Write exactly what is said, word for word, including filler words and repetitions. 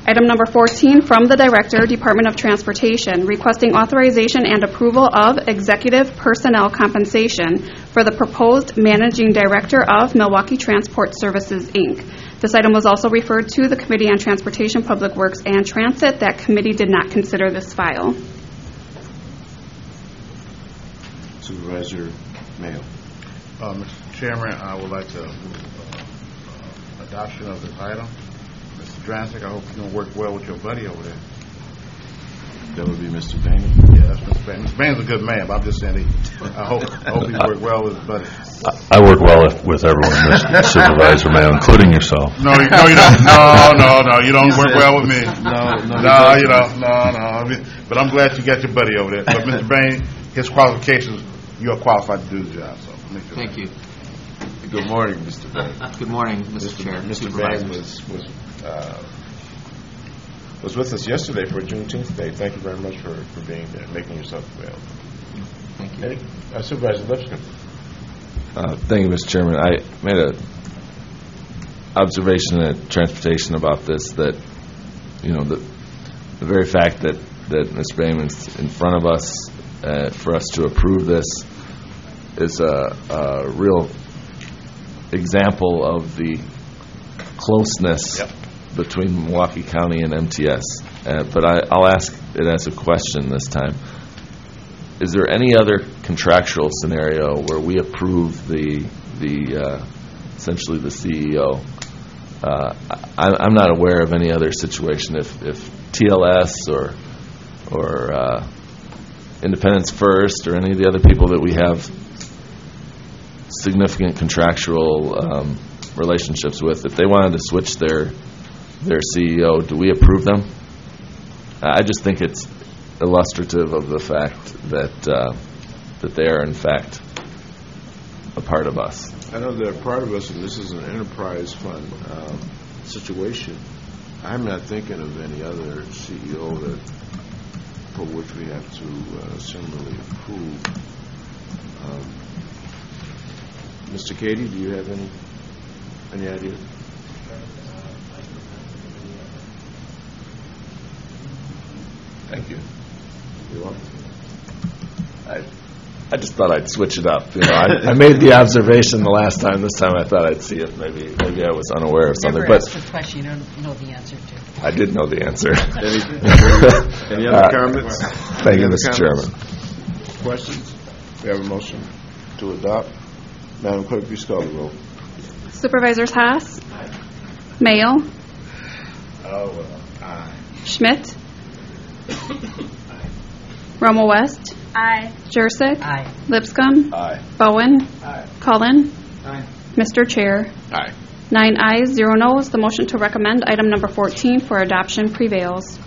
Item number fourteen, from the Director, Department of Transportation, requesting authorization and approval of executive personnel compensation for the proposed Managing Director of Milwaukee Transport Services, Incorporated. This item was also referred to the Committee on Transportation, Public Works, and Transit. That committee did not consider this file. Supervisor Mayo. Uh, Mister Chairman, I would like to move uh, uh, adoption of this item. Mister Drancic, I hope you don't work well with your buddy over there. That would be Mister Bain. Yeah, that's Mister Bain. Mister Bain's a good man, but I'm just saying, he, I hope I hope he work well with his buddy. I work well with, with everyone, Mister Supervisor Mayo, including yourself. No, you, no, you don't. No, no, no, you don't work well with me. No, no, no, you don't. No, no. I mean, but I'm glad you got your buddy over there. But Mister Bain, his qualifications, you are qualified to do the job. So thank you. Good morning, Mister Bain. Good morning, Mister Chair. Mister Bain was was uh, was with us yesterday for Juneteenth Day. Thank you very much for, for being there, making yourself available. Thank you. Any, uh, Supervisor Lipscomb. Uh, thank you, Mister Chairman. I made a observation at Transportation about this, that, you know, the, the very fact that, that Mister Bain's in front of us uh, for us to approve this is a, a real example of the closeness Yep. between Milwaukee County and M T S. Uh, but I, I'll ask it as a question this time. Is there any other contractual scenario where we approve the the uh, essentially the C E O? Uh, I, I'm not aware of any other situation. If, if T L S or or uh, Independence First or any of the other people that we have significant contractual um, relationships with, if they wanted to switch their their C E O, do we approve them? I just think it's illustrative of the fact that uh, that they are in fact a part of us. I know they're part of us, and this is an enterprise fund um, situation. I'm not thinking of any other C E O that for which we have to uh, similarly approve. Um, Mister Cady, do you have any any idea? Thank you. You're welcome. I, I just thought I'd switch it up. You know, I, I made the observation the last time. This time I thought I'd see it. Maybe maybe I was unaware of something. Never But asked a question you don't know the answer to. I did know the answer. Any, any other Uh, comments? Thank Any you, other Mister comments? Chairman. Questions? We have a motion to adopt. Madam Clerk, please call the roll. Supervisors Haas, Mayo, Oh, well, aye. Schmidt, Romo West, Aye. Jursic, Aye. Lipscomb, Aye. Bowen, Aye. Cullen, Aye. Mister Chair. Aye. Nine ayes, zero noes. The motion to recommend item number fourteen for adoption prevails.